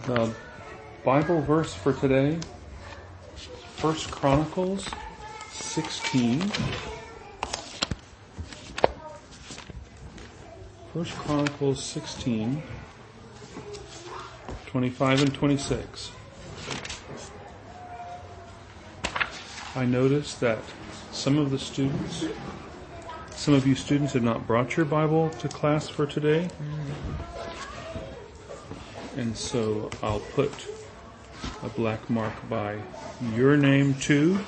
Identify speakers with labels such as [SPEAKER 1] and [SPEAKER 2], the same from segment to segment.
[SPEAKER 1] The Bible verse for today, 1 Chronicles 16. 1 Chronicles 16, 25 and 26. I noticed that some of you students have not brought your Bible to class for today. And so I'll put a black mark by your name too.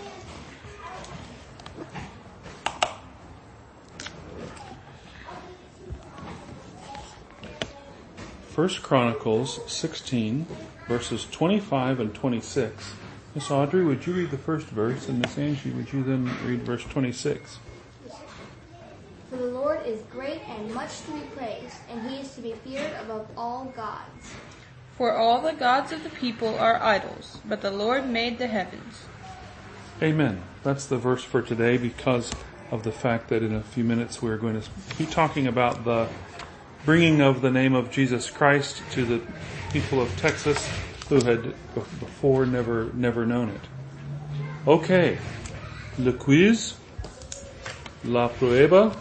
[SPEAKER 1] First Chronicles 16, verses 25 and 26. Miss Audrey, would you read the first verse, and Miss Angie, would you then read verse 26?
[SPEAKER 2] For the Lord is great and much to be praised, and he is to be feared above all gods.
[SPEAKER 3] For all the gods of the people are idols, but the Lord made the heavens.
[SPEAKER 1] Amen. That's the verse for today because of the fact that in a few minutes we're going to be talking about the bringing of the name of Jesus Christ to the people of Texas who had before never known it. Okay. Le quiz. La prueba.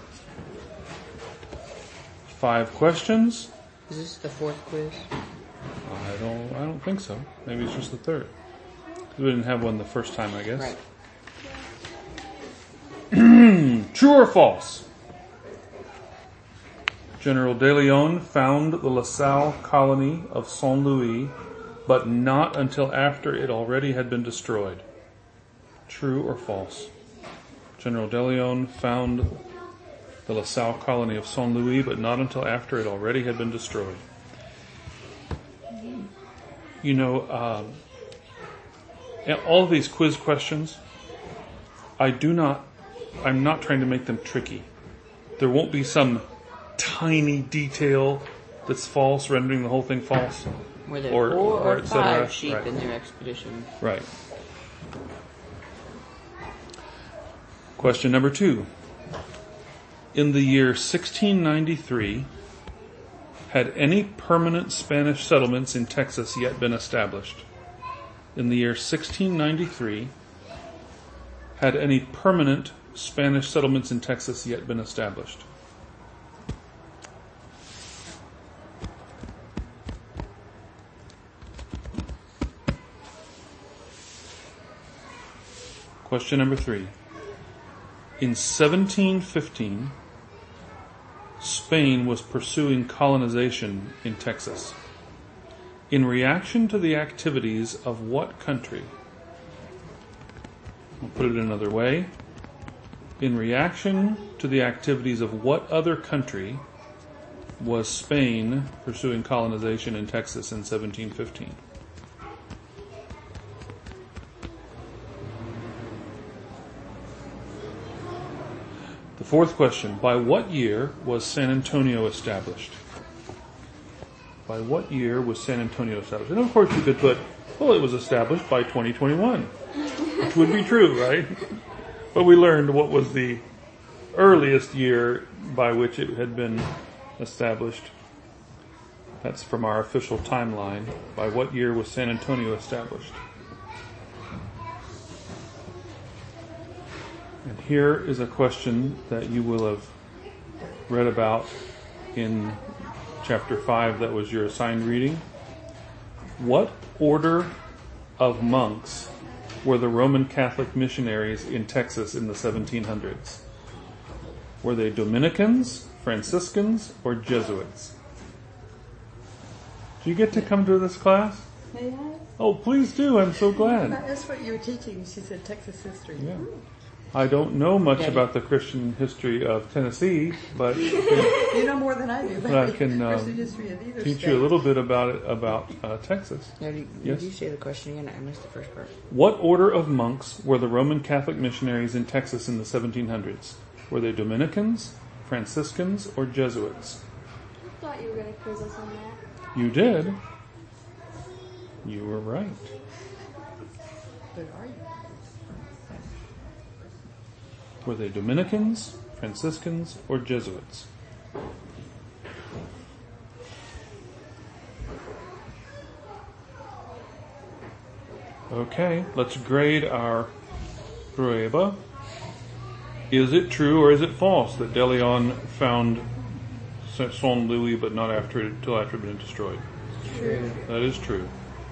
[SPEAKER 1] 5 questions.
[SPEAKER 4] Is this the fourth quiz?
[SPEAKER 1] I don't think so. Maybe it's just the third. We didn't have one the first time, I guess.
[SPEAKER 4] Right.
[SPEAKER 1] True or false? General De Leon found the LaSalle colony of Saint Louis, but not until after it already had been destroyed. True or false? General De Leon found the LaSalle colony of Saint Louis, but not until after it already had been destroyed. You know, all of these quiz questions, I'm not trying to make them tricky. There won't be some tiny detail that's false, rendering the whole thing false.
[SPEAKER 4] Were there 4 or 5 sheep
[SPEAKER 1] right.
[SPEAKER 4] in their expedition?
[SPEAKER 1] Right. Question number 2. In the year 1693, had any permanent Spanish settlements in Texas yet been established? In the year 1693, had any permanent Spanish settlements in Texas yet been established? Question number 3. In 1715, Spain was pursuing colonization in Texas. In reaction to the activities of what country? I'll put it another way. In reaction to the activities of what other country was Spain pursuing colonization in Texas in 1715? The fourth question, by what year was San Antonio established? By what year was San Antonio established? And of course you could put, well, it was established by 2021, which would be true, right? But we learned what was the earliest year by which it had been established. That's from our official timeline. By what year was San Antonio established? And here is a question that you will have read about in chapter 5 that was your assigned reading. What order of monks were the Roman Catholic missionaries in Texas in the 1700s? Were they Dominicans, Franciscans, or Jesuits? Do you get to come to this class?
[SPEAKER 5] May I?
[SPEAKER 1] Oh, please do. I'm so glad.
[SPEAKER 5] That's what you were teaching. She said Texas history.
[SPEAKER 1] Yeah. I don't know much about the Christian history of Tennessee, but
[SPEAKER 5] you know more than I do.
[SPEAKER 1] But I can
[SPEAKER 5] Christian history of either
[SPEAKER 1] teach
[SPEAKER 5] state.
[SPEAKER 1] you a little bit about Texas.
[SPEAKER 4] Now, did
[SPEAKER 1] Yes?
[SPEAKER 4] you say the question again? I missed the first part.
[SPEAKER 1] What order of monks were the Roman Catholic missionaries in Texas in the 1700s? Were they Dominicans, Franciscans, or Jesuits?
[SPEAKER 2] I thought you were going to quiz us on that.
[SPEAKER 1] You did. You were right.
[SPEAKER 5] But are you?
[SPEAKER 1] Were they Dominicans, Franciscans, or Jesuits? Okay, let's grade our prueba. Is it true or is it false that De Leon found Saint Louis but not until after it had been destroyed?
[SPEAKER 3] True.
[SPEAKER 1] That is true.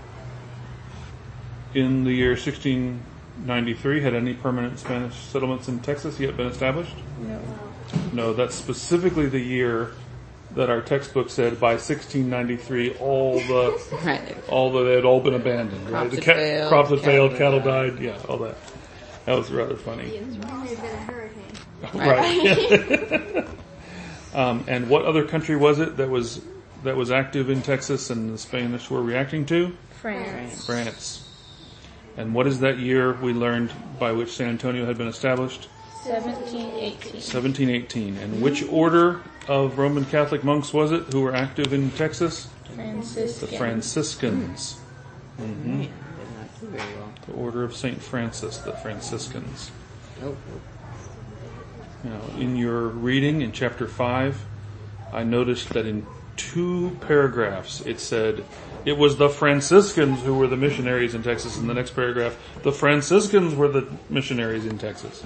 [SPEAKER 1] In the year 1693, had any permanent Spanish settlements in Texas yet been established?
[SPEAKER 3] No.
[SPEAKER 1] No, that's specifically the year that our textbook said by 1693 they had all been abandoned. Right?
[SPEAKER 4] Crops had failed,
[SPEAKER 1] cattle died. Yeah, all that. That was rather funny.
[SPEAKER 2] There's been a hurricane.
[SPEAKER 1] Right. And what other country was it that was active in Texas and the Spanish were reacting to? France. And what is that year we learned by which San Antonio had been established?
[SPEAKER 3] 1718.
[SPEAKER 1] 1718. And which order of Roman Catholic monks was it who were active in Texas?
[SPEAKER 3] Franciscan.
[SPEAKER 1] The Franciscans.
[SPEAKER 4] Man, did not do very well.
[SPEAKER 1] The order of St. Francis, the Franciscans.
[SPEAKER 4] Nope.
[SPEAKER 1] Now, in your reading in chapter 5, I noticed that in 2 paragraphs it said it was the Franciscans who were the missionaries in Texas. In the next paragraph, the Franciscans were the missionaries in Texas.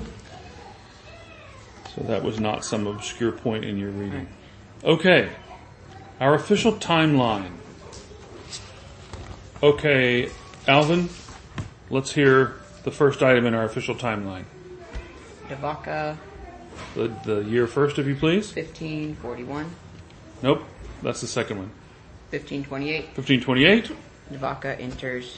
[SPEAKER 1] So that was not some obscure point in your reading. Okay, our official timeline. Okay, Alvin, let's hear the first item in our official timeline.
[SPEAKER 4] Devaka,
[SPEAKER 1] The year first, if you please.
[SPEAKER 4] 1541.
[SPEAKER 1] Nope, that's the second one.
[SPEAKER 4] 1528.
[SPEAKER 1] 1528.
[SPEAKER 4] Devaka enters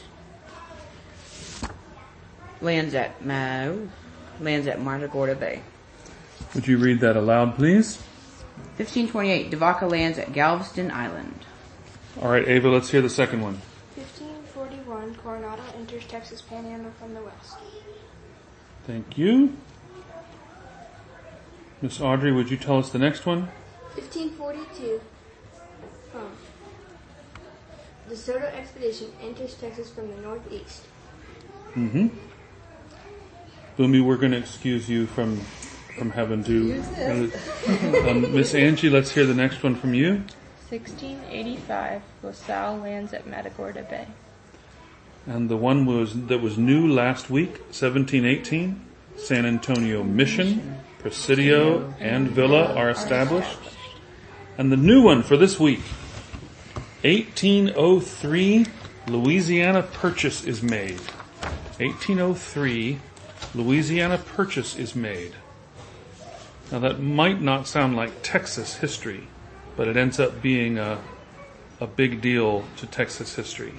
[SPEAKER 4] lands at Matagorda Bay.
[SPEAKER 1] Would you read that aloud, please?
[SPEAKER 4] 1528. Devaka lands at Galveston Island.
[SPEAKER 1] All right, Ava, let's hear the second one.
[SPEAKER 2] 1541, Coronado enters Texas Panhandle from the west.
[SPEAKER 1] Thank you. Miss Audrey, would you tell us the next one?
[SPEAKER 2] 1542, the Soto expedition enters Texas from the northeast.
[SPEAKER 1] Mm-hmm. Boomy, we're going to excuse you from having to... Miss Angie, let's hear the next one from you.
[SPEAKER 3] 1685, LaSalle lands at Matagorda Bay.
[SPEAKER 1] And the one that was new last week, 1718, San Antonio Mission, Presidio, and Villa are established. And the new one for this week, 1803, Louisiana Purchase is made. 1803, Louisiana Purchase is made. Now that might not sound like Texas history, but it ends up being a big deal to Texas history.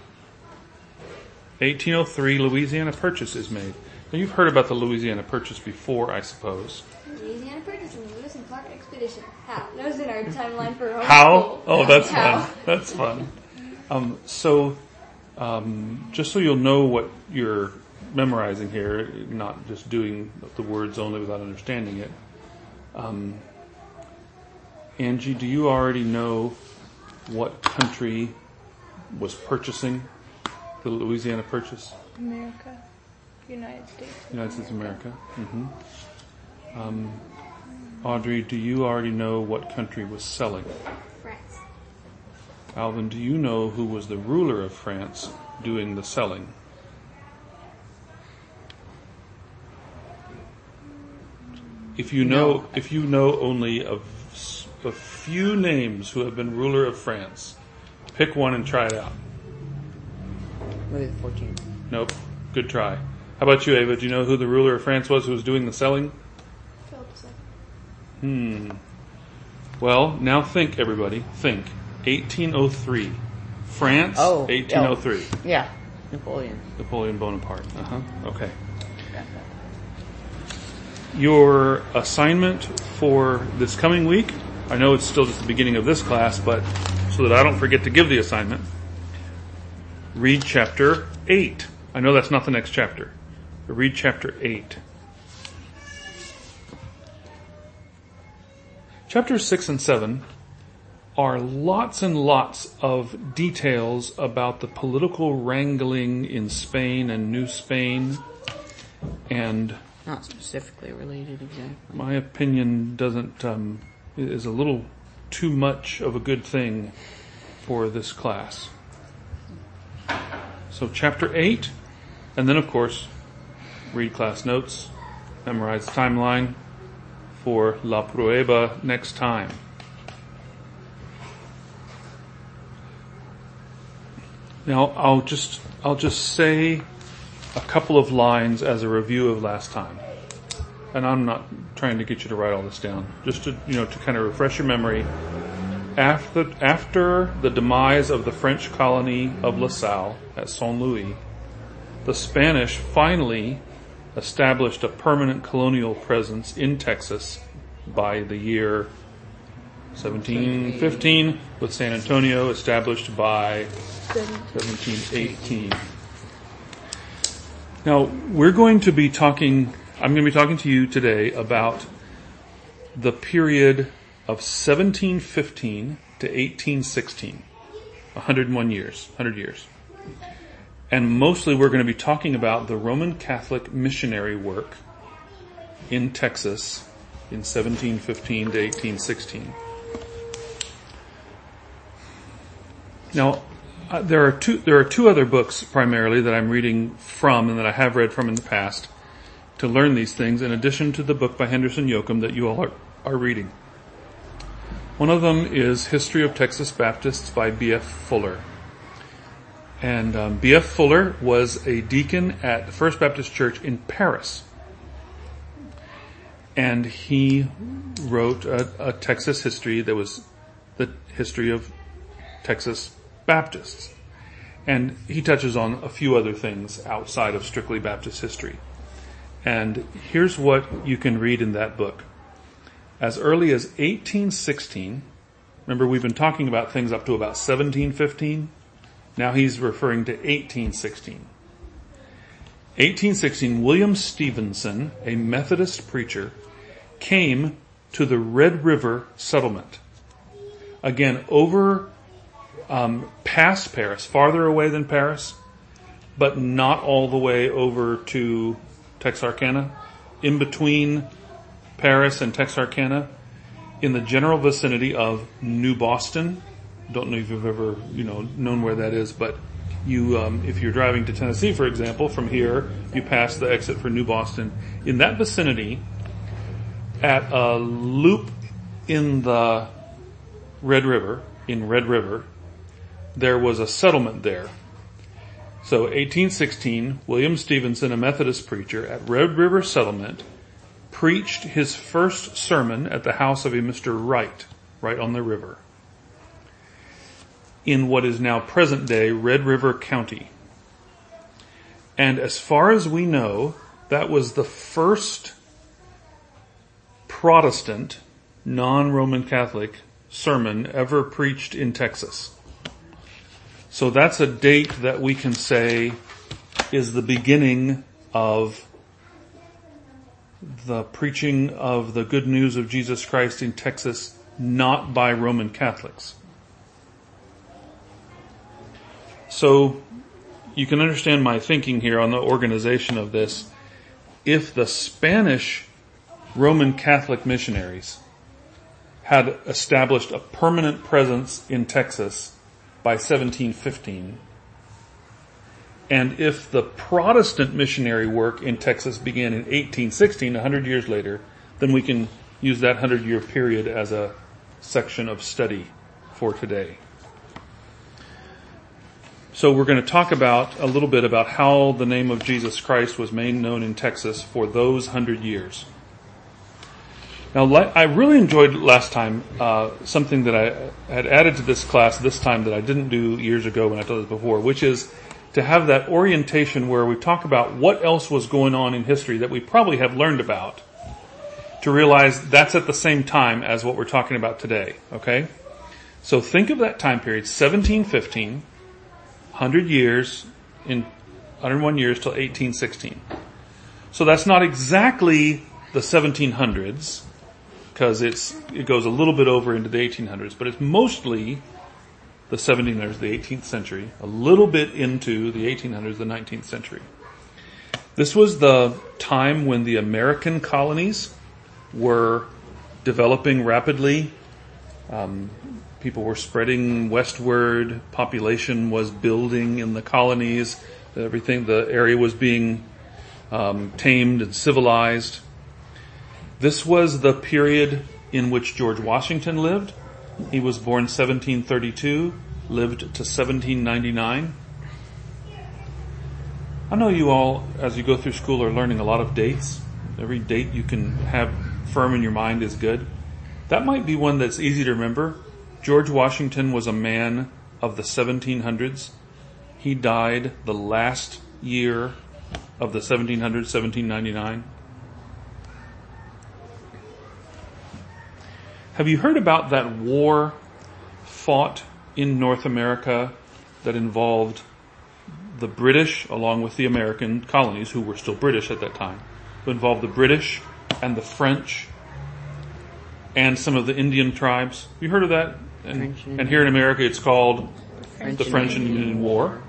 [SPEAKER 1] 1803, Louisiana Purchase is made. Now you've heard about the Louisiana Purchase before, I suppose.
[SPEAKER 2] Louisiana Purchase and the Lewis and Clark expedition. How? That was in our timeline for home
[SPEAKER 1] How?
[SPEAKER 2] school.
[SPEAKER 1] Oh, that's
[SPEAKER 2] How?
[SPEAKER 1] fun. That's fun. Just so you'll know what you're memorizing here, not just doing the words only without understanding it. Angie, do you already know what country was purchasing the Louisiana Purchase?
[SPEAKER 3] America. United States.
[SPEAKER 1] United States of America. Audrey, do you already know what country was selling?
[SPEAKER 2] France.
[SPEAKER 1] Alvin, do you know who was the ruler of France doing the selling? If you know only a few names who have been ruler of France, pick one and try it out.
[SPEAKER 4] Louis XIV.
[SPEAKER 1] Nope. Good try. How about you, Ava? Do you know who the ruler of France was who was doing the selling?
[SPEAKER 2] Philip II.
[SPEAKER 1] Well, now think, everybody. Think. 1803. France, 1803.
[SPEAKER 4] Yeah. Napoleon.
[SPEAKER 1] Napoleon Bonaparte. Okay. Your assignment for this coming week, I know it's still just the beginning of this class, but so that I don't forget to give the assignment, read chapter 8. I know that's not the next chapter, but read chapter 8. Chapters 6 and 7 are lots and lots of details about the political wrangling in Spain and New Spain, and
[SPEAKER 4] Not specifically related exactly.
[SPEAKER 1] my opinion is a little too much of a good thing for this class. So chapter 8, And then, of course, read class notes, memorize the timeline for La Prueba next time. Now, I'll just say a couple of lines as a review of last time. And I'm not trying to get you to write all this down. Just to kind of refresh your memory. After the demise of the French colony of La Salle at Saint Louis, the Spanish finally established a permanent colonial presence in Texas by the year 1715, with San Antonio established by 1718. Now, I'm going to be talking to you today about the period of 1715 to 1816, 100 years. And mostly we're going to be talking about the Roman Catholic missionary work in Texas in 1715 to 1816. Now, there are two other books primarily that I'm reading from and that I have read from in the past to learn these things, in addition to the book by Henderson Yoakum that you all are reading. One of them is History of Texas Baptists by B.F. Fuller. And B.F. Fuller was a deacon at First Baptist Church in Paris. And he wrote a Texas history that was the history of Texas Baptists. And he touches on a few other things outside of strictly Baptist history. And here's what you can read in that book. As early as 1816, remember we've been talking about things up to about 1715. Now he's referring to 1816. 1816, William Stevenson, a Methodist preacher, came to the Red River settlement. Again, over past Paris, farther away than Paris, but not all the way over to Texarkana, in between Paris and Texarkana, in the general vicinity of New Boston. Don't know if you've ever, known where that is, but you, if you're driving to Tennessee, for example, from here, you pass the exit for New Boston. In that vicinity, at a loop in the Red River, there was a settlement there. So 1816, William Stevenson, a Methodist preacher at Red River Settlement, preached his first sermon at the house of a Mr. Wright, right on the river, in what is now present-day Red River County. And as far as we know, that was the first Protestant, non-Roman Catholic sermon ever preached in Texas. So that's a date that we can say is the beginning of the preaching of the good news of Jesus Christ in Texas, not by Roman Catholics. So you can understand my thinking here on the organization of this. If the Spanish Roman Catholic missionaries had established a permanent presence in Texas by 1715, and if the Protestant missionary work in Texas began in 1816, 100 years later, then we can use that 100-year period as a section of study for today. So we're going to talk about a little bit about how the name of Jesus Christ was made known in Texas for those 100 years. Now, I really enjoyed last time something that I had added to this class this time that I didn't do years ago when I told this before, which is to have that orientation where we talk about what else was going on in history that we probably have learned about, to realize that's at the same time as what we're talking about today, okay? So think of that time period, 1715, 100 years, in 101 years till 1816. So that's not exactly the 1700s, because it goes a little bit over into the 1800s, but it's mostly the 1700s, the 18th century, a little bit into the 1800s, the 19th century. This was the time when the American colonies were developing rapidly. People were spreading westward. Population was building in the colonies. Everything, the area was being tamed and civilized. This was the period in which George Washington lived. He was born 1732, lived to 1799. I know you all, as you go through school, are learning a lot of dates. Every date you can have firm in your mind is good. That might be one that's easy to remember. George Washington was a man of the 1700s. He died the last year of the 1700s, 1799. Have you heard about that war fought in North America that involved the British along with the American colonies, who were still British at that time? It involved the British and the French and some of the Indian tribes. Have you heard of that? And here in America it's called the French and Indian War.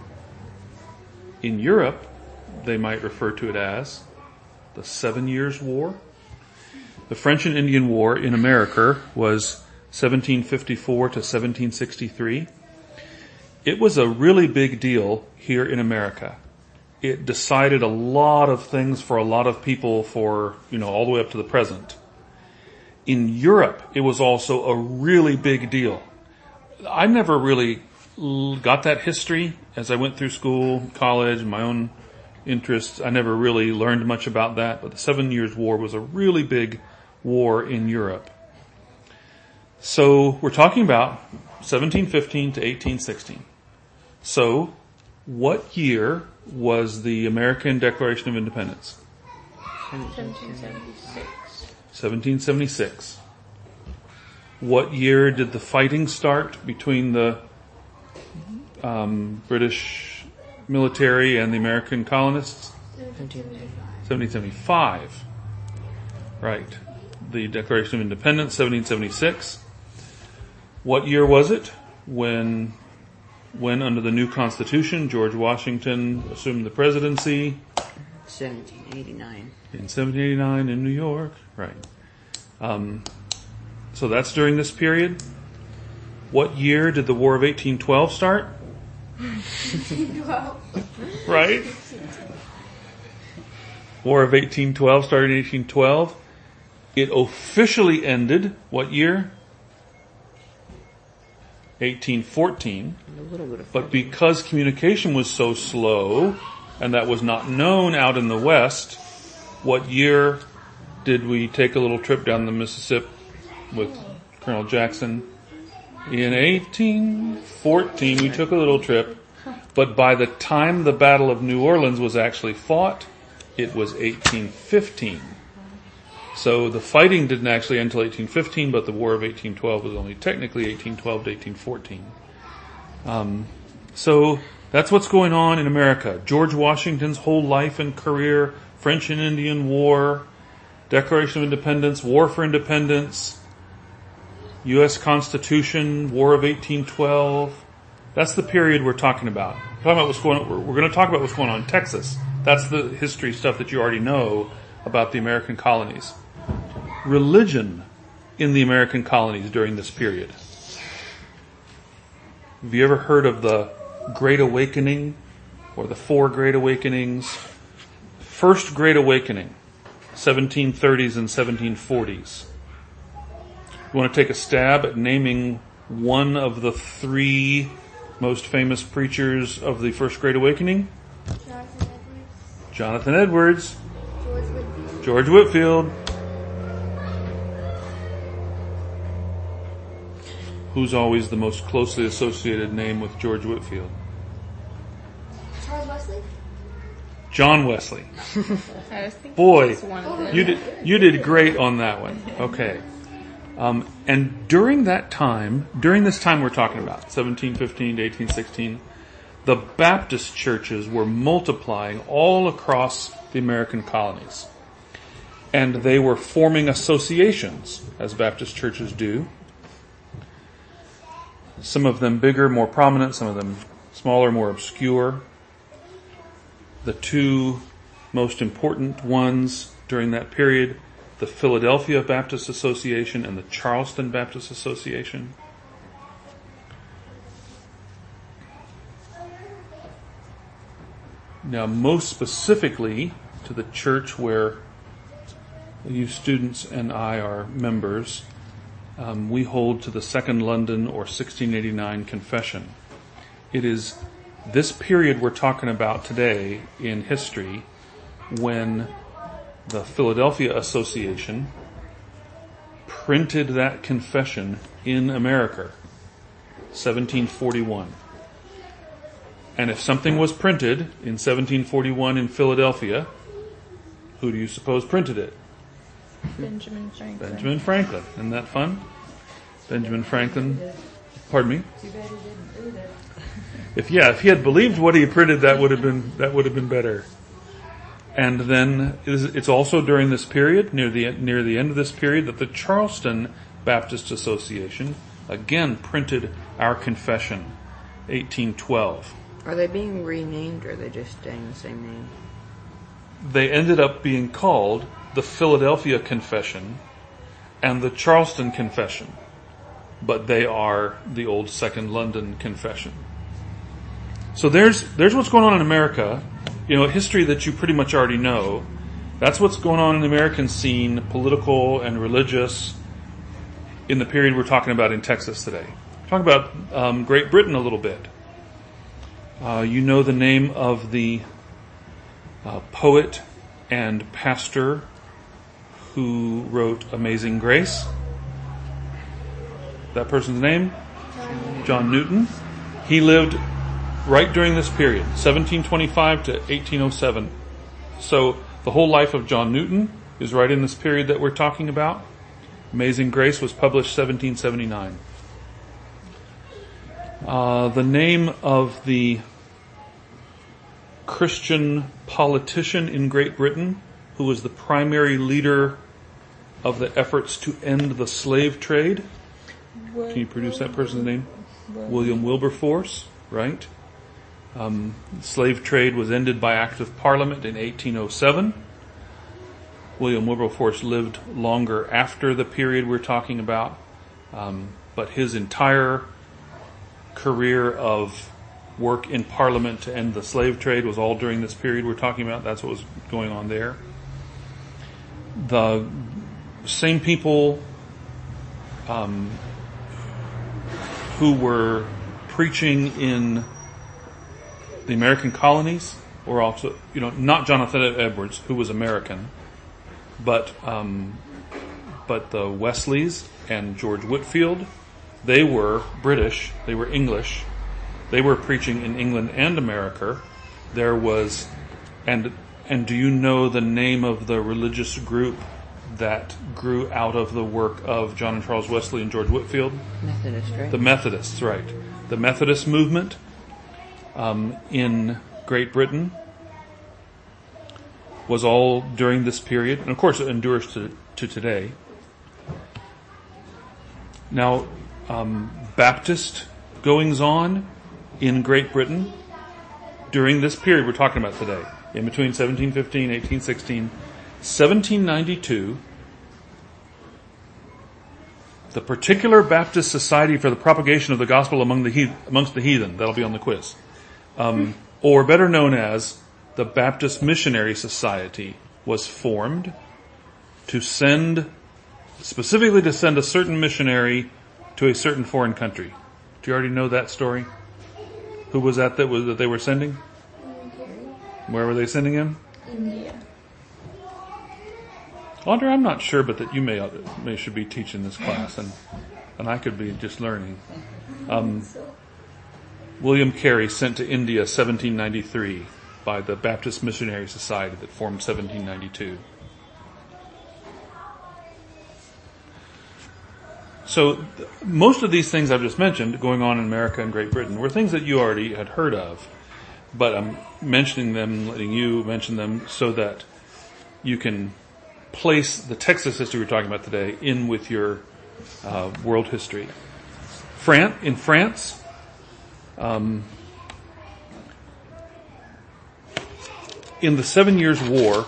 [SPEAKER 1] In Europe, they might refer to it as the 7 Years' War. The French and Indian War in America was 1754 to 1763. It was a really big deal here in America. It decided a lot of things for a lot of people for, all the way up to the present. In Europe, it was also a really big deal. I never really got that history as I went through school, college, my own interests. I never really learned much about that, but the 7 Years' War was a really big war in Europe. So we're talking about 1715 to 1816. So what year was the American Declaration of Independence?
[SPEAKER 3] 1776.
[SPEAKER 1] 1776. What year did the fighting start between the British military and the American colonists? 1775. Right. The Declaration of Independence, 1776. What year was it when under the new Constitution, George Washington assumed the presidency?
[SPEAKER 4] 1789.
[SPEAKER 1] In 1789 in New York. Right. So that's during this period. What year did the War of 1812 start?
[SPEAKER 2] 1812.
[SPEAKER 1] Right? War of 1812 started in 1812. It officially ended, what year? 1814.
[SPEAKER 4] A little bit of
[SPEAKER 1] But because communication was so slow, and that was not known out in the West, what year did we take a little trip down the Mississippi with Colonel Jackson? In 1814, we took a little trip, but by the time the Battle of New Orleans was actually fought, it was 1815. So the fighting didn't actually end until 1815, but the War of 1812 was only technically 1812 to 1814. So that's what's going on in America. George Washington's whole life and career, French and Indian War, Declaration of Independence, War for Independence, U.S. Constitution, War of 1812. That's the period we're talking about. We're going to talk about what's going on in Texas. That's the history stuff that you already know about the American colonies. Religion in the American colonies during this period. Have you ever heard of the Great Awakening or the Four Great Awakenings? First Great Awakening, 1730s and 1740s. You want to take a stab at naming one of the three most famous preachers of the First Great Awakening? Jonathan Edwards. George Whitefield. Who's always the most closely associated name with George Whitefield?
[SPEAKER 2] Charles Wesley?
[SPEAKER 1] John Wesley.
[SPEAKER 3] I was thinking
[SPEAKER 1] Boy,
[SPEAKER 3] it's one of them.
[SPEAKER 1] you did great on that one. Okay. And during this time we're talking about, 1715 to 1816, the Baptist churches were multiplying all across the American colonies. And they were forming associations, as Baptist churches do. Some of them bigger, more prominent, some of them smaller, more obscure. The two most important ones during that period, the Philadelphia Baptist Association and the Charleston Baptist Association. Now, most specifically to the church where you students and I are members, we hold to the Second London or 1689 Confession. It is this period we're talking about today in history when the Philadelphia Association printed that confession in America, 1741. And if something was printed in 1741 in Philadelphia, who do you suppose printed it?
[SPEAKER 3] Benjamin Franklin.
[SPEAKER 1] Benjamin Franklin. Isn't that fun? Benjamin Franklin. Pardon me?
[SPEAKER 5] Too bad he didn't read it.
[SPEAKER 1] If he had believed what he printed, that would have been better. And then it's also during this period, near the end of this period, that the Charleston Baptist Association again printed our confession, 1812.
[SPEAKER 4] Are they being renamed or are they just staying the same name?
[SPEAKER 1] They ended up being called the Philadelphia Confession and the Charleston Confession, but they are the old Second London Confession. So there's what's going on in America, history that you pretty much already know. That's what's going on in the American scene, political and religious, in the period we're talking about in Texas today. Talk about Great Britain a little bit. You know the name of the poet and pastor who wrote Amazing Grace. That person's name? John Newton. He lived right during this period, 1725 to 1807. So the whole life of John Newton is right in this period that we're talking about. Amazing Grace was published 1779. The name of the Christian politician in Great Britain who was the primary leader of the efforts to end the slave trade. Can you produce that person's name? William Wilberforce, right? Slave trade was ended by Act of Parliament in 1807. William Wilberforce lived longer after the period we're talking about, but his entire career of work in Parliament to end the slave trade was all during this period we're talking about. That's what was going on there. The same people who were preaching in the American colonies were also, not Jonathan Edwards, who was American, but the Wesleys and George Whitefield, they were British, they were English, they were preaching in England and America. There was, and do you know the name of the religious group that grew out of the work of John and Charles Wesley and George Whitefield?
[SPEAKER 4] Methodist, right?
[SPEAKER 1] The Methodists, right. The Methodist movement in Great Britain was all during this period, and of course it endures to today. Now, Baptist goings-on in Great Britain during this period we're talking about today, in between 1715 and 1816, 1792, the Particular Baptist Society for the Propagation of the Gospel amongst the Heathen, that'll be on the quiz, or better known as the Baptist Missionary Society, was formed specifically to send a certain missionary to a certain foreign country. Do you already know that story? Who was that they were sending? Where were they sending him?
[SPEAKER 3] India.
[SPEAKER 1] Audrey, I'm not sure, but that you may should be teaching this class, and I could be just learning. William Carey sent to India 1793 by the Baptist Missionary Society that formed 1792. So most of these things I've just mentioned going on in America and Great Britain were things that you already had heard of, but I'm mentioning them, letting you mention them so that you can place the Texas history we're talking about today in with your world history. In France, in the 7 Years' War,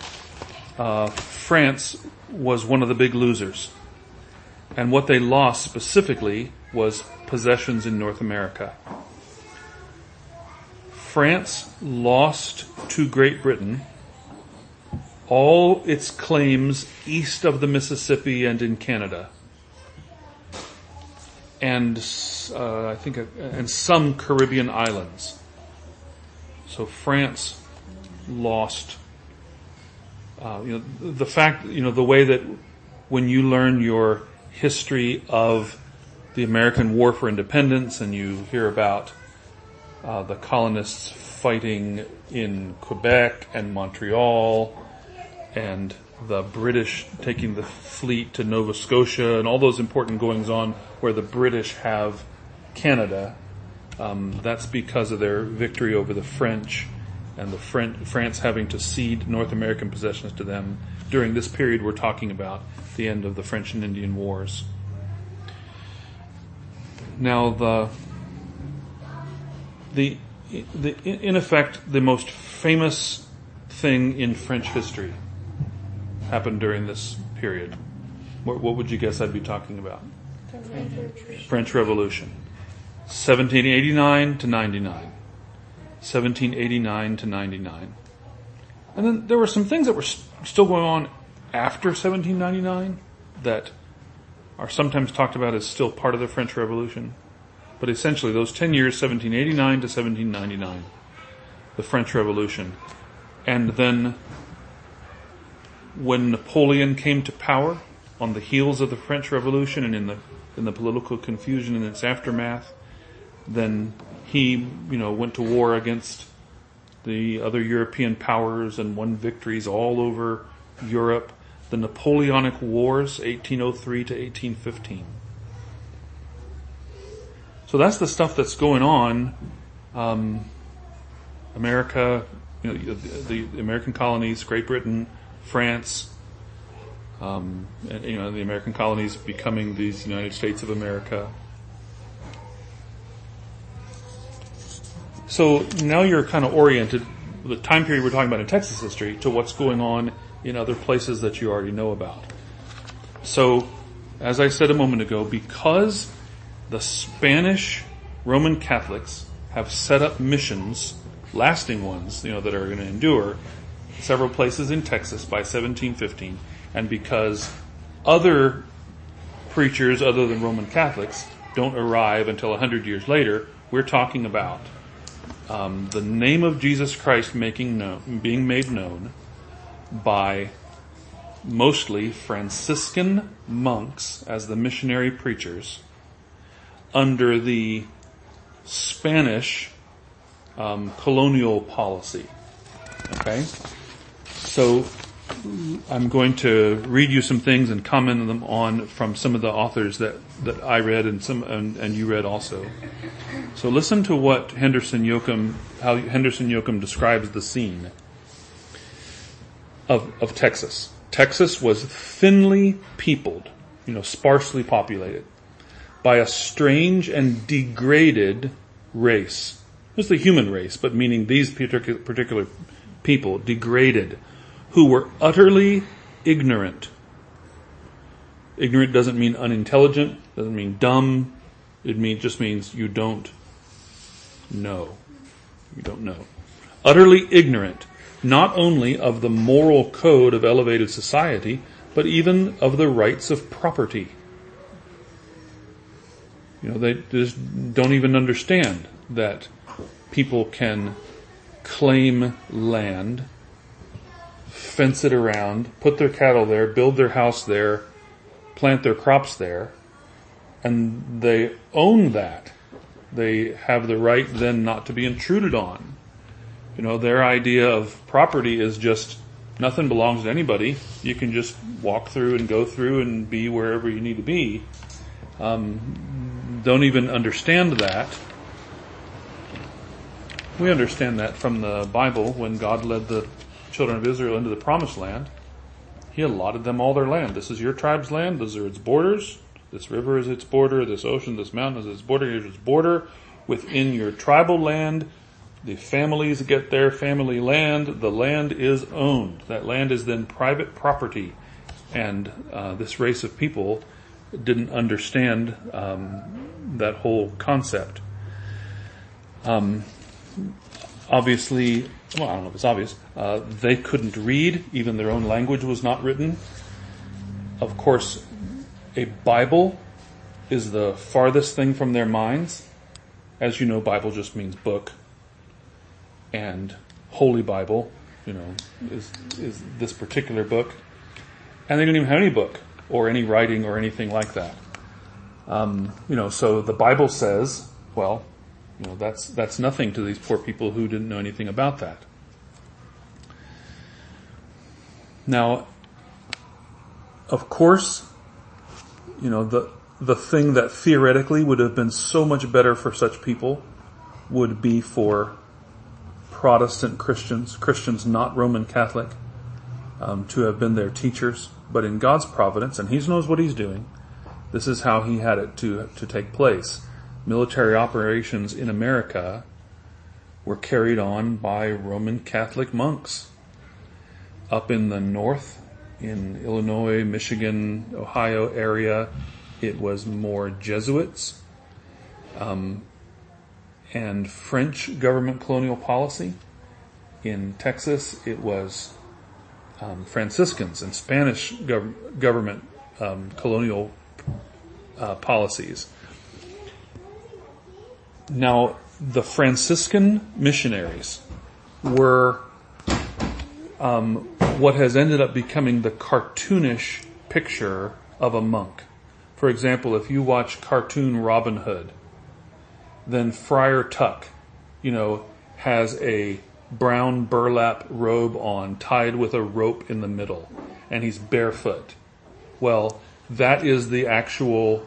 [SPEAKER 1] France was one of the big losers. And what they lost specifically was possessions in North America. France lost to Great Britain all its claims east of the Mississippi and in Canada, and and some Caribbean islands. So France lost. The fact, the way that when you learn your history of the American War for Independence and you hear about the colonists fighting in Quebec and Montreal and the British taking the fleet to Nova Scotia and all those important goings on where the British have Canada, that's because of their victory over the French and France having to cede North American possessions to them during this period we're talking about, the end of the French and Indian Wars. Now, in effect, the most famous thing in French history happened during this period. What would you guess I'd be talking about? French Revolution. 1789 to 99. 1789 to 99. And then there were some things that were still going on after 1799 that are sometimes talked about as still part of the French Revolution. But essentially those 10 years, 1789 to 1799, the French Revolution. And then when Napoleon came to power on the heels of the French Revolution and in the political confusion in its aftermath, then he, went to war against the other European powers and won victories all over Europe. The Napoleonic Wars, 1803 to 1815. So that's the stuff that's going on. America, the American colonies, Great Britain, France, and, the American colonies becoming these United States of America. So now you're kind of oriented, the time period we're talking about in Texas history, to what's going on in other places that you already know about. So, as I said a moment ago, because the Spanish Roman Catholics have set up missions, lasting ones, that are going to endure, several places in Texas by 1715, and because other preachers other than Roman Catholics don't arrive until 100 years later, we're talking about the name of Jesus Christ being made known by mostly Franciscan monks as the missionary preachers under the Spanish colonial policy. Okay? So I'm going to read you some things and comment on them from some of the authors that I read and you read also. So listen to what how Henderson Yoakum describes the scene of Texas. Texas was thinly peopled, sparsely populated by a strange and degraded race. It's the human race, but meaning these particular people, degraded, who were utterly ignorant. Ignorant doesn't mean unintelligent, doesn't mean dumb. It just means you don't know. You don't know. Utterly ignorant, not only of the moral code of elevated society, but even of the rights of property. They just don't even understand that people can claim land, fence it around, put their cattle there, build their house there, plant their crops there, and they own that. They have the right then not to be intruded on. Their idea of property is just nothing belongs to anybody. You can just walk through and go through and be wherever you need to be. Don't even understand that. We understand that from the Bible when God led the children of Israel into the promised land. He allotted them all their land. This is your tribe's land. Those are its borders. This river is its border. This ocean, this mountain is its border. Here's its border. Within your tribal land, the families get their family land. The land is owned. That land is then private property. And this race of people didn't understand that whole concept. obviously, well, I don't know if it's obvious, they couldn't read. Even their own language was not written. Of course, a Bible is the farthest thing from their minds. As you know, Bible just means book. And Holy Bible, is this particular book. And they didn't even have any book or any writing or anything like that. So the Bible says, well, that's nothing to these poor people who didn't know anything about that. Now, of course, the thing that theoretically would have been so much better for such people would be for Protestant Christians not Roman Catholic, to have been their teachers. But in God's providence, and He knows what He's doing, this is how He had it to take place. Military operations in America were carried on by Roman Catholic monks. Up in the north, in Illinois, Michigan, Ohio area, it was more Jesuits and French government colonial policy. In Texas, it was Franciscans and Spanish government colonial policies. Now, the Franciscan missionaries were what has ended up becoming the cartoonish picture of a monk. For example, if you watch cartoon Robin Hood, then Friar Tuck, has a brown burlap robe on, tied with a rope in the middle, and he's barefoot. Well, that is the actual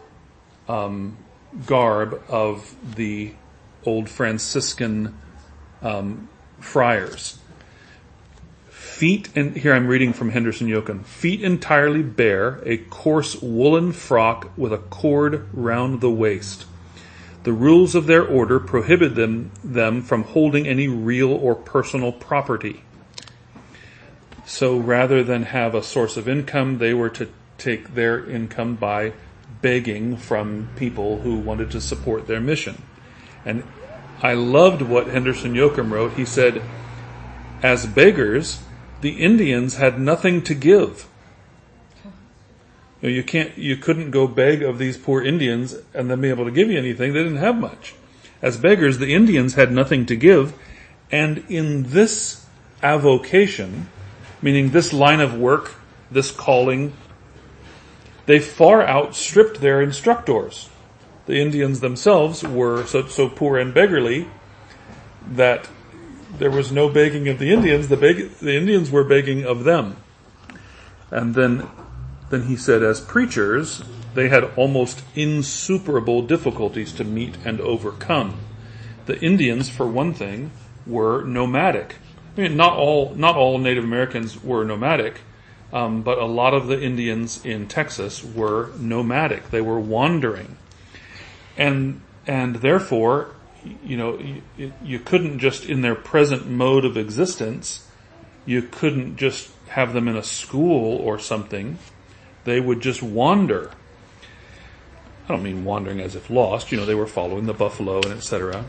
[SPEAKER 1] garb of the old Franciscan friars. Feet, and here I'm reading from Henderson Yoakum, feet entirely bare, a coarse woolen frock with a cord round the waist. The rules of their order prohibit them from holding any real or personal property. So rather than have a source of income, they were to take their income by begging from people who wanted to support their mission. And I loved what Henderson Yoakum wrote. He said, as beggars, the Indians had nothing to give. You couldn't go beg of these poor Indians and then be able to give you anything. They didn't have much. As beggars, the Indians had nothing to give. And in this avocation, meaning this line of work, this calling, they far outstripped their instructors. The Indians themselves were so poor and beggarly that there was no begging of the Indians. The Indians were begging of them. And then he said, as preachers, they had almost insuperable difficulties to meet and overcome. The Indians, for one thing, were nomadic. I mean, not all Native Americans were nomadic, but a lot of the Indians in Texas were nomadic. They were wandering. And therefore, you couldn't just, in their present mode of existence, you couldn't just have them in a school or something. They would just wander. I don't mean wandering as if lost. They were following the buffalo and etc.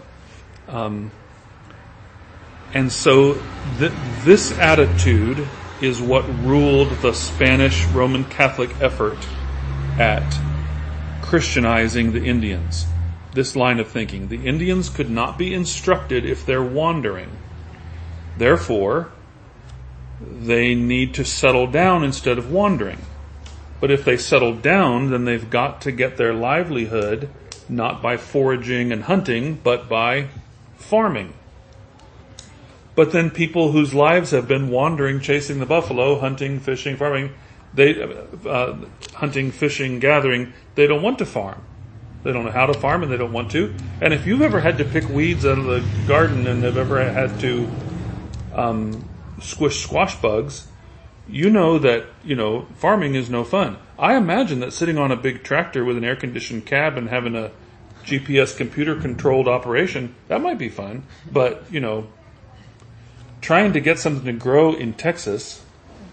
[SPEAKER 1] And so this attitude is what ruled the Spanish Roman Catholic effort at Christianizing the Indians. This line of thinking. The Indians could not be instructed if they're wandering. Therefore, they need to settle down instead of wandering. But if they settle down, then they've got to get their livelihood not by foraging and hunting, but by farming. But then people whose lives have been wandering, chasing the buffalo, hunting, fishing, farming, hunting, fishing, gathering, they don't want to farm. They don't know how to farm and they don't want to. And if you've ever had to pick weeds out of the garden and have ever had to squish squash bugs, you know that, farming is no fun. I imagine that sitting on a big tractor with an air-conditioned cab and having a GPS computer-controlled operation, that might be fun. But, trying to get something to grow in Texas,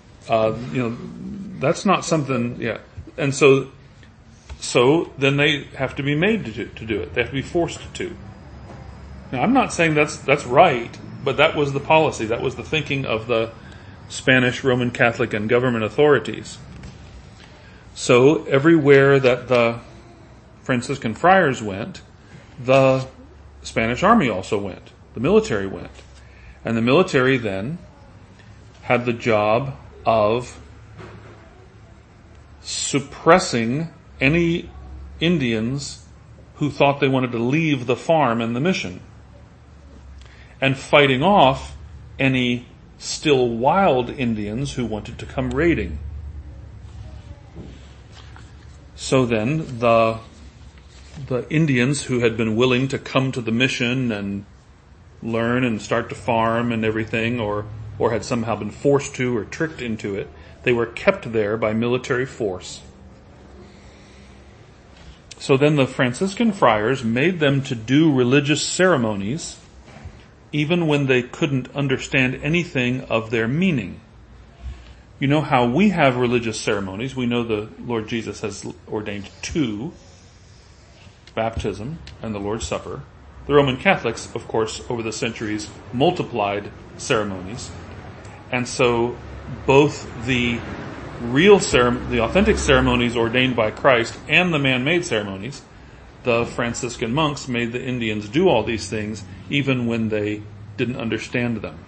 [SPEAKER 1] that's not something, yeah. And so then they have to be made to do it. They have to be forced to. Now, I'm not saying that's right, but that was the policy. That was the thinking of the Spanish Roman Catholic and government authorities. So everywhere that the Franciscan friars went, the Spanish army also went. The military went. And the military then had the job of suppressing any Indians who thought they wanted to leave the farm and the mission, and fighting off any still wild Indians who wanted to come raiding. So then the Indians who had been willing to come to the mission and learn and start to farm and everything, or had somehow been forced to or tricked into it, they were kept there by military force. So then the Franciscan friars made them to do religious ceremonies even when they couldn't understand anything of their meaning. You know how we have religious ceremonies. We know the Lord Jesus has ordained 2, baptism and the Lord's Supper. The Roman Catholics, of course, over the centuries multiplied ceremonies. And so both the the authentic ceremonies ordained by Christ and the man-made ceremonies, the Franciscan monks made the Indians do all these things even when they didn't understand them.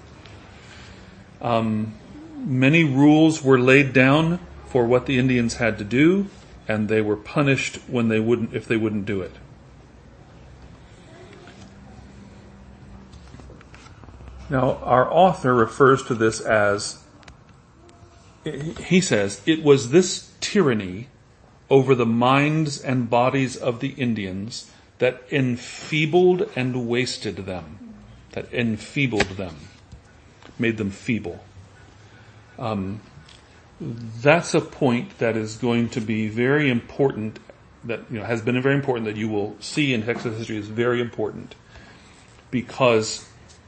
[SPEAKER 1] Many rules were laid down for what the Indians had to do, and they were punished if they wouldn't do it. Now, our author refers to this as, he says, it was this tyranny over the minds and bodies of the Indians that enfeebled and wasted them. That enfeebled them. Made them feeble. That's a point that is going to be very important, that has been very important, that you will see in Texas history is very important, because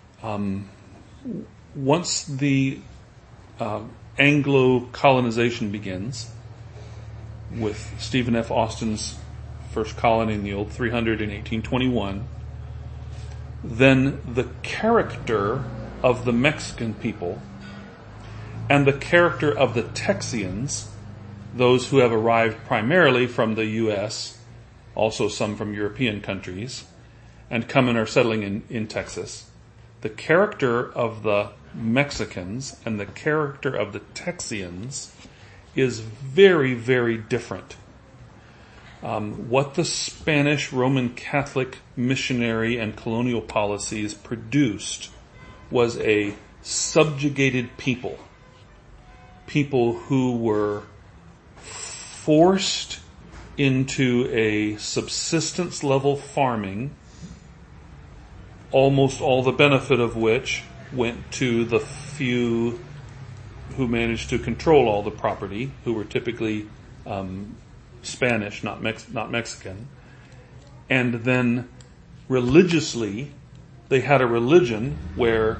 [SPEAKER 1] once the Anglo colonization begins with Stephen F. Austin's first colony in the Old 300 in 1821, then the character of the Mexican people and the character of the Texians, those who have arrived primarily from the U.S., also some from European countries, and come and are settling in Texas, the character of the Mexicans and the character of the Texians is very, very different. What the Spanish Roman Catholic missionary and colonial policies produced was a subjugated people who were forced into a subsistence level farming, almost all the benefit of which went to the few who managed to control all the property, who were typically Spanish, not Mexican. And then religiously, they had a religion where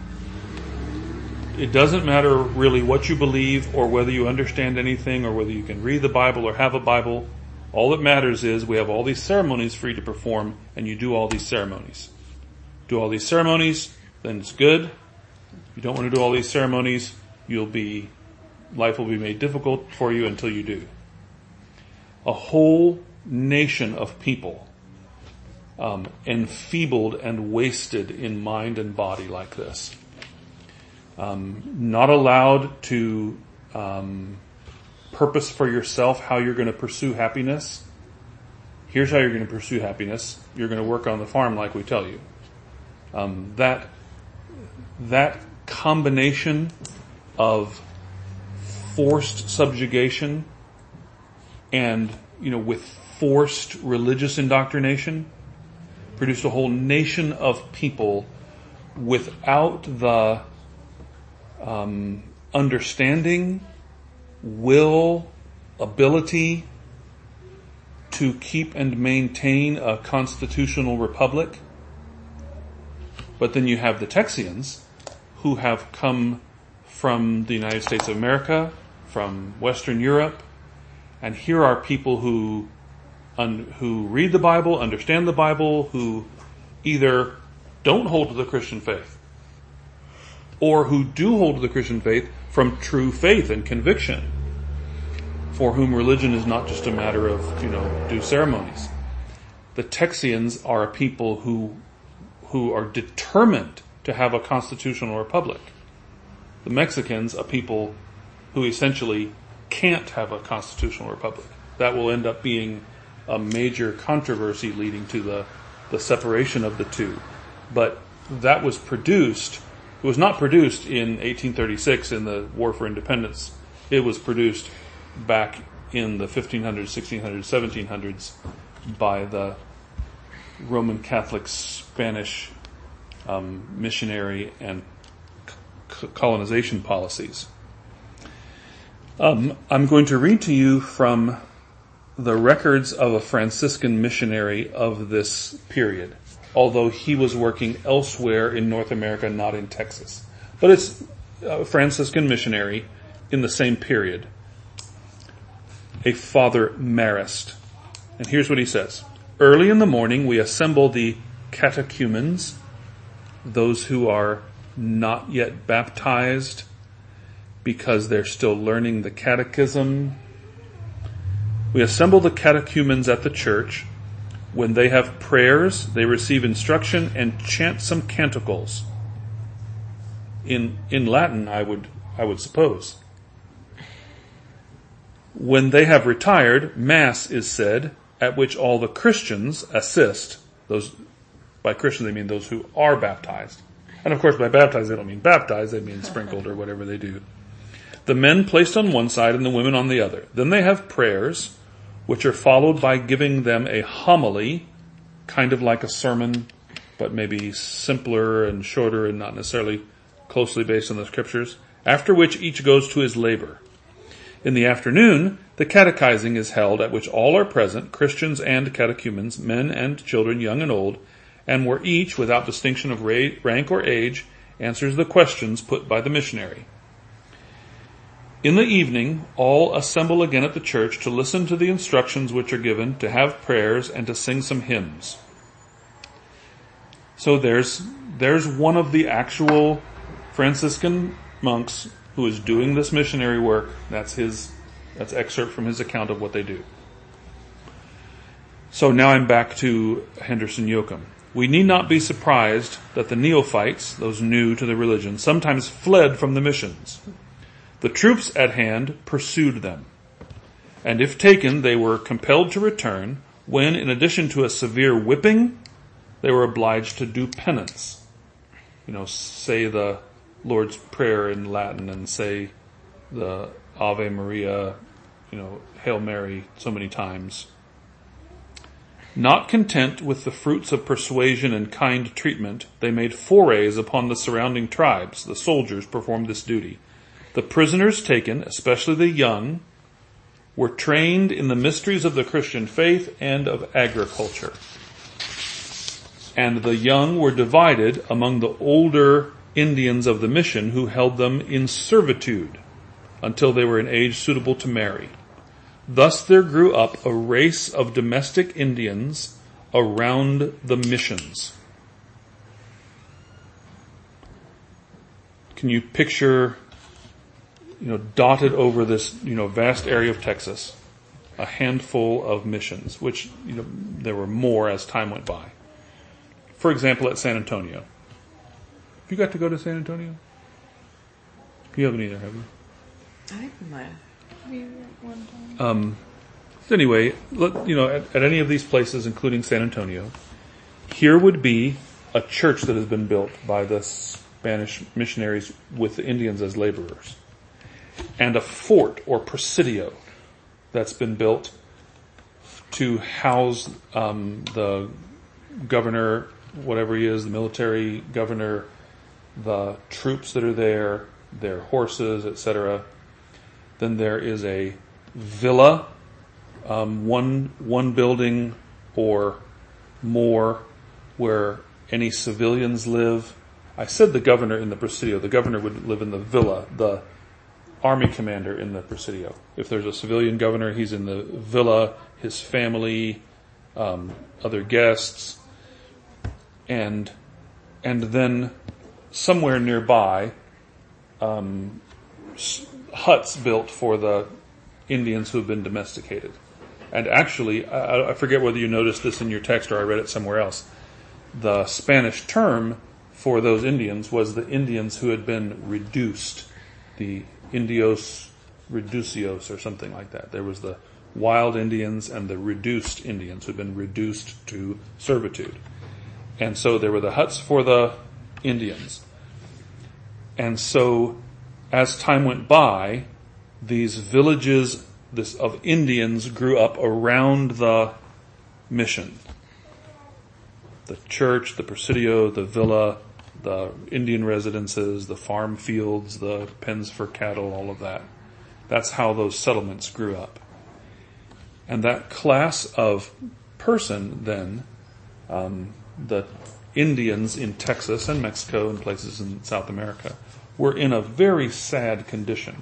[SPEAKER 1] it doesn't matter really what you believe or whether you understand anything or whether you can read the Bible or have a Bible. All that matters is we have all these ceremonies for you to perform, and you do all these ceremonies. Do all these ceremonies, then it's good. You don't want to do all these ceremonies, life will be made difficult for you until you do. A whole nation of people enfeebled and wasted in mind and body like this. Not allowed to purpose for yourself how you're going to pursue happiness. Here's how you're going to pursue happiness. You're going to work on the farm like we tell you. That combination of forced subjugation and, with forced religious indoctrination produced a whole nation of people without the understanding, will, ability to keep and maintain a constitutional republic. But then you have the Texians, who have come from the United States of America, from Western Europe, and here are people who read the Bible, understand the Bible, who either don't hold to the Christian faith, or who do hold to the Christian faith from true faith and conviction, for whom religion is not just a matter of, do ceremonies. The Texians are a people who are determined to have a constitutional republic. The Mexicans, a people who essentially can't have a constitutional republic. That will end up being a major controversy leading to the separation of the two. But that was produced. It was not produced in 1836 in the War for Independence. It was produced back in the 1500s, 1600s, 1700s by the Roman Catholic Spanish missionary and colonization policies. I'm going to read to you from the records of a Franciscan missionary of this period, although he was working elsewhere in North America, not in Texas. But it's a Franciscan missionary in the same period, a Father Marist. And here's what he says. Early in the morning, we assemble the catechumens, those who are not yet baptized because they're still learning the catechism. We assemble the catechumens at the church. When they have prayers, they receive instruction and chant some canticles. In Latin, I would suppose. When they have retired, Mass is said, at which all the Christians assist. Those, by Christians, they mean those who are baptized. And of course, by baptized, they don't mean baptized, they mean sprinkled or whatever they do. The men placed on one side and the women on the other. Then they have prayers, which are followed by giving them a homily, kind of like a sermon, but maybe simpler and shorter and not necessarily closely based on the scriptures, after which each goes to his labor. In the afternoon, the catechizing is held, at which all are present, Christians and catechumens, men and children, young and old, and where each, without distinction of rank or age, answers the questions put by the missionary. In the evening, all assemble again at the church to listen to the instructions which are given, to have prayers, and to sing some hymns. So there's one of the actual Franciscan monks who is doing this missionary work. That's excerpt from his account of what they do. So now I'm back to Henderson Yoakum. We need not be surprised that the neophytes, those new to the religion, sometimes fled from the missions. The troops at hand pursued them, and if taken, they were compelled to return, when, in addition to a severe whipping, they were obliged to do penance. Say the Lord's Prayer in Latin and say the Ave Maria, Hail Mary so many times. Not content with the fruits of persuasion and kind treatment, they made forays upon the surrounding tribes. The soldiers performed this duty. The prisoners taken, especially the young, were trained in the mysteries of the Christian faith and of agriculture. And the young were divided among the older Indians of the mission, who held them in servitude until they were in age suitable to marry. Thus there grew up a race of domestic Indians around the missions. Can you picture, dotted over this, vast area of Texas, a handful of missions, which, there were more as time went by. For example, at San Antonio. Have you got to go to San Antonio? You haven't either, have you?
[SPEAKER 5] I might.
[SPEAKER 1] So anyway, at any of these places, including San Antonio, here would be a church that has been built by the Spanish missionaries with the Indians as laborers, and a fort or presidio that's been built to house the governor, whatever he is, the military governor, the troops that are there, their horses, etc. Then there is a villa, one building or more, where any civilians live. I said the governor in the presidio. The governor would live in the villa, the army commander in the presidio. If there's a civilian governor, he's in the villa, his family, other guests, and then somewhere nearby huts built for the Indians who have been domesticated. And actually, I forget whether you noticed this in your text or I read it somewhere else. The Spanish term for those Indians was the Indians who had been reduced, the Indios reducios or something like that. There was the wild Indians and the reduced Indians who had been reduced to servitude. And so there were the huts for the Indians. And so as time went by, these villages of Indians grew up around the mission. The church, the presidio, the villa, the Indian residences, the farm fields, the pens for cattle, all of that. That's how those settlements grew up. And that class of person then, the Indians in Texas and Mexico and places in South America, were in a very sad condition.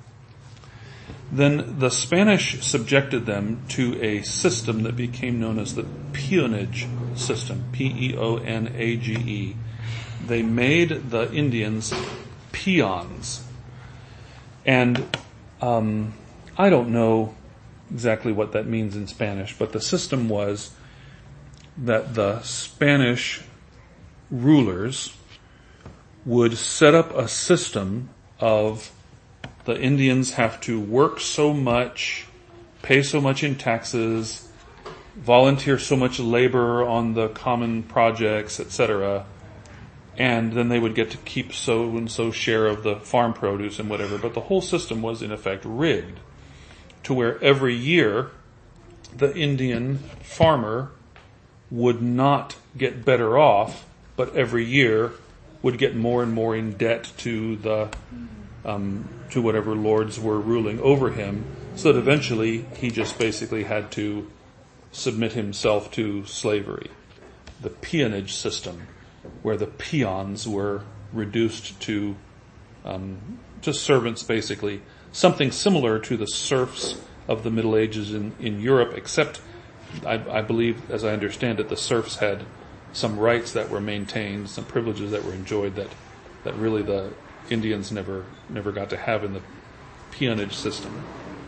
[SPEAKER 1] Then the Spanish subjected them to a system that became known as the peonage system, Peonage. They made the Indians peons. And I don't know exactly what that means in Spanish, but the system was that the Spanish rulers would set up a system of the Indians have to work so much, pay so much in taxes, volunteer so much labor on the common projects, etc., and then they would get to keep so and so share of the farm produce and whatever. But the whole system was in effect rigged to where every year the Indian farmer would not get better off, but every year would get more and more in debt to the to whatever lords were ruling over him, so that eventually he just basically had to submit himself to slavery. The peonage system, where the peons were reduced to just servants, basically. Something similar to the serfs of the Middle Ages in Europe, except I believe, as I understand it, the serfs had some rights that were maintained, some privileges that were enjoyed that really the Indians never got to have in the peonage system.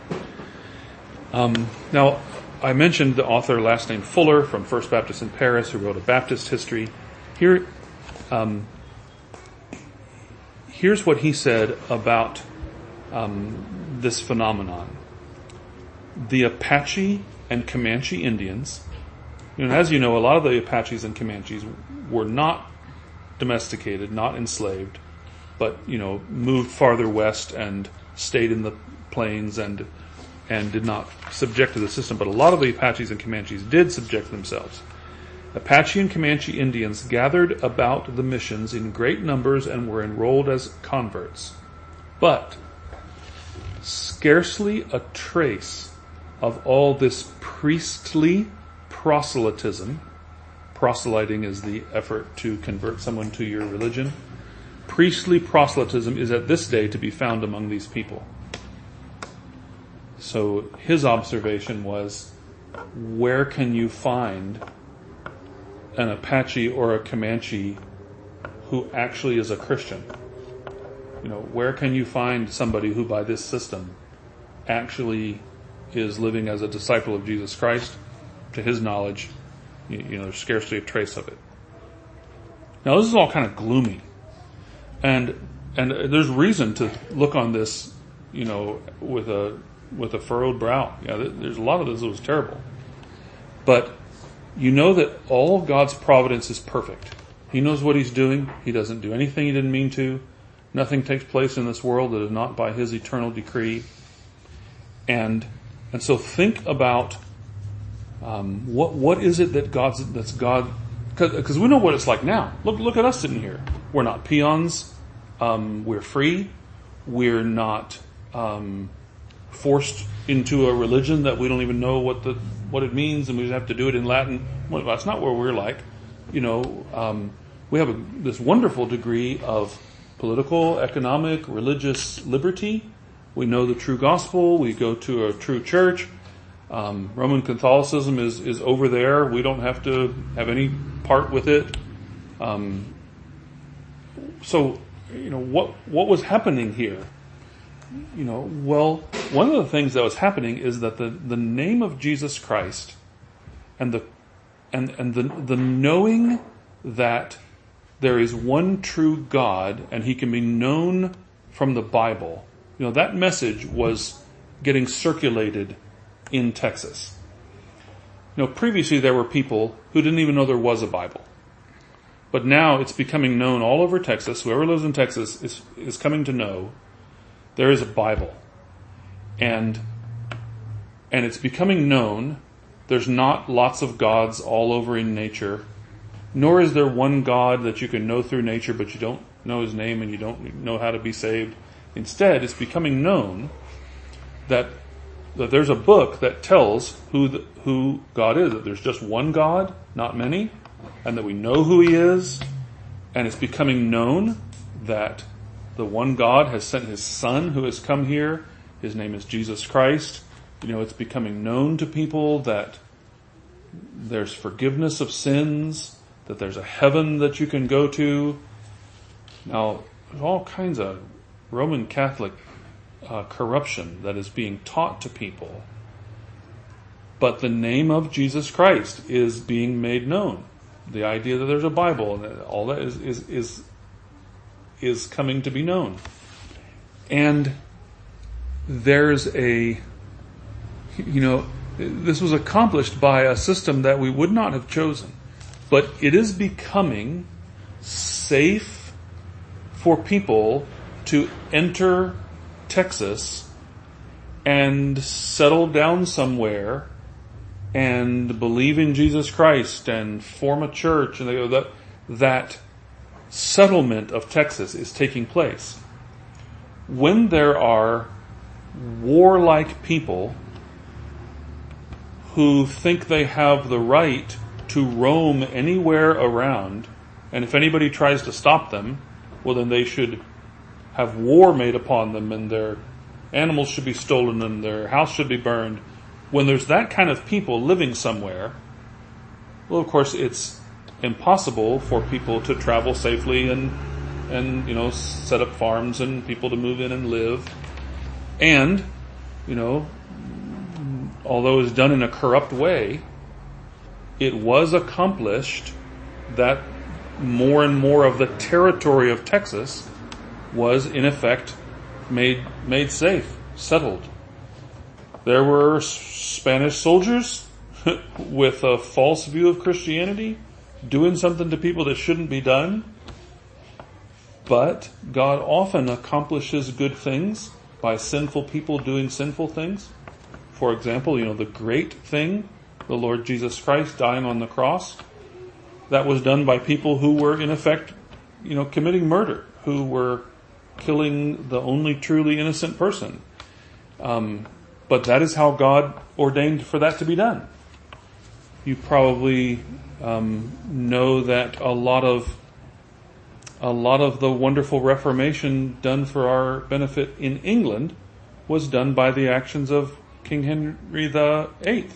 [SPEAKER 1] Now, I mentioned the author last name Fuller from First Baptist in Paris, who wrote a Baptist history. Here's what he said about this phenomenon. The Apache and Comanche Indians, as you know, a lot of the Apaches and Comanches were not domesticated, not enslaved, but moved farther west and stayed in the plains and did not subject to the system. But a lot of the Apaches and Comanches did subject themselves. Apache and Comanche Indians gathered about the missions in great numbers and were enrolled as converts. But scarcely a trace of all this priestly proselytism. Proselyting is the effort to convert someone to your religion. Priestly proselytism is at this day to be found among these people. So his observation was, where can you find an Apache or a Comanche who actually is a Christian? Where can you find somebody who by this system actually is living as a disciple of Jesus Christ? To his knowledge, there's scarcely a trace of it. Now this is all kind of gloomy. And there's reason to look on this, with a furrowed brow. There's a lot of this that was terrible. But that all of God's providence is perfect. He knows what he's doing. He doesn't do anything he didn't mean to. Nothing takes place in this world that is not by his eternal decree. And so think about what is it that's God, because we know what it's like now. Look at us sitting here. We're not peons. We're free. We're not forced into a religion that we don't even know what it means, and we just have to do it in Latin. Well, that's not where we're like. We have this wonderful degree of political, economic, religious liberty. We know the true gospel. We go to a true church. Roman Catholicism is over there. We don't have to have any part with it. So what was happening here? Well, one of the things that was happening is that the name of Jesus Christ and the knowing that there is one true God and he can be known from the Bible, that message was getting circulated in Texas. Previously there were people who didn't even know there was a Bible. But now it's becoming known all over Texas. Whoever lives in Texas is coming to know there is a Bible. And it's becoming known. There's not lots of gods all over in nature. Nor is there one God that you can know through nature, but you don't know his name and you don't know how to be saved. Instead, it's becoming known that there's a book that tells who God is. That there's just one God, not many. And that we know who he is. And it's becoming known that the one God has sent his Son who has come here. His name is Jesus Christ. It's becoming known to people that there's forgiveness of sins, that there's a heaven that you can go to. Now, there's all kinds of Roman Catholic corruption that is being taught to people. But the name of Jesus Christ is being made known. The idea that there's a Bible and all that is coming to be known. And there's this was accomplished by a system that we would not have chosen. But it is becoming safe for people to enter Texas and settle down somewhere and believe in Jesus Christ and form a church, and that settlement of Texas is taking place. When there are warlike people who think they have the right to roam anywhere around, and if anybody tries to stop them, well then they should have war made upon them, and their animals should be stolen, and their house should be burned. When there's that kind of people living somewhere, well, of course, it's impossible for people to travel safely and set up farms and people to move in and live. And, although it was done in a corrupt way, it was accomplished that more and more of the territory of Texas was, in effect, made safe, settled. There were Spanish soldiers with a false view of Christianity doing something to people that shouldn't be done. But God often accomplishes good things by sinful people doing sinful things. For example, the great thing, the Lord Jesus Christ dying on the cross, that was done by people who were, in effect, committing murder, who were killing the only truly innocent person. But that is how God ordained for that to be done. You probably know that a lot of the wonderful Reformation done for our benefit in England was done by the actions of King Henry VIII,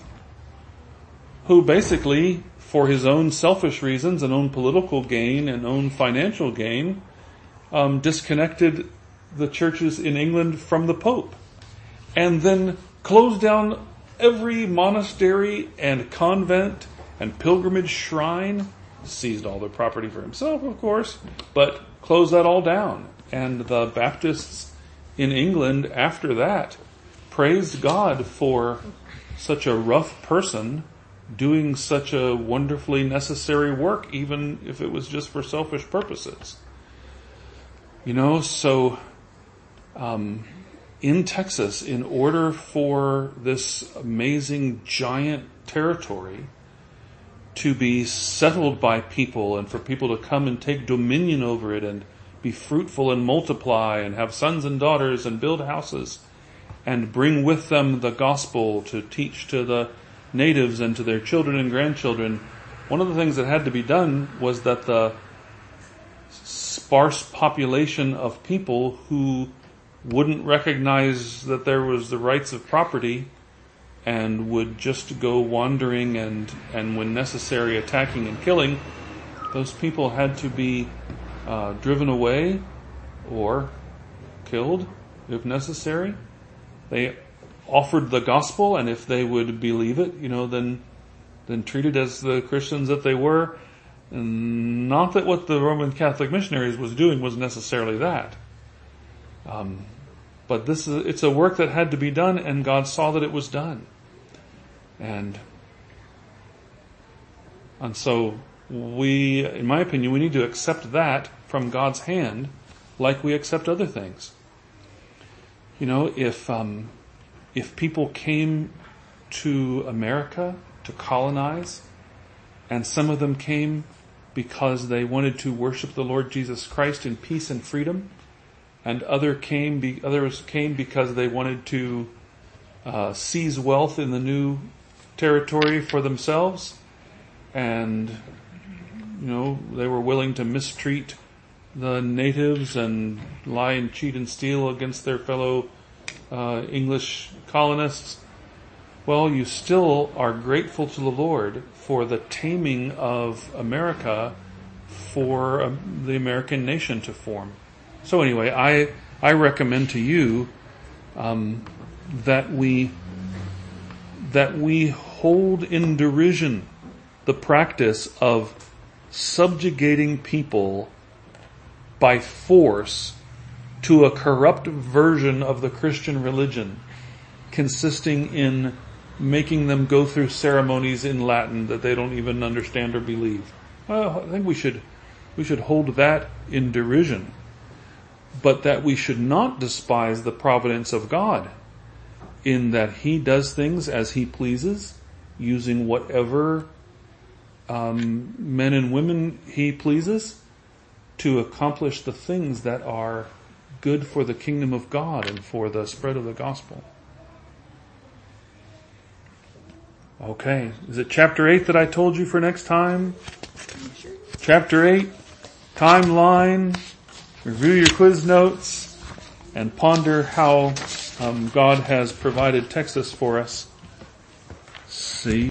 [SPEAKER 1] who basically, for his own selfish reasons and own political gain and own financial gain, disconnected the churches in England from the Pope, and then closed down every monastery and convent and pilgrimage shrine, seized all their property for himself, of course, but closed that all down. And the Baptists in England after that praised God for such a rough person doing such a wonderfully necessary work, even if it was just for selfish purposes. In Texas, in order for this amazing giant territory to be settled by people and for people to come and take dominion over it and be fruitful and multiply and have sons and daughters and build houses and bring with them the gospel to teach to the natives and to their children and grandchildren, one of the things that had to be done was that the sparse population of people who wouldn't recognize that there was the rights of property and would just go wandering and when necessary attacking and killing, those people had to be driven away or killed if necessary. They offered the gospel, and if they would believe it, then treated as the Christians that they were. And not that what the Roman Catholic missionaries was doing was necessarily that. But it's a work that had to be done, and God saw that it was done. And so in my opinion, we need to accept that from God's hand like we accept other things. If people came to America to colonize, and some of them came because they wanted to worship the Lord Jesus Christ in peace and freedom, and others came because they wanted to seize wealth in the new territory for themselves, and they were willing to mistreat the natives and lie and cheat and steal against their fellow English colonists. Well, you still are grateful to the Lord for the taming of America for the American nation to form. So anyway, I recommend to you that we hold in derision the practice of subjugating people by force to a corrupt version of the Christian religion, consisting in making them go through ceremonies in Latin that they don't even understand or believe. Well, I think we should hold that in derision, but that we should not despise the providence of God, in that He does things as He pleases, using whatever men and women He pleases to accomplish the things that are good for the kingdom of God and for the spread of the gospel. Okay, is it chapter 8 that I told you for next time? Chapter 8, timeline, review your quiz notes, and ponder how God has provided Texas for us. See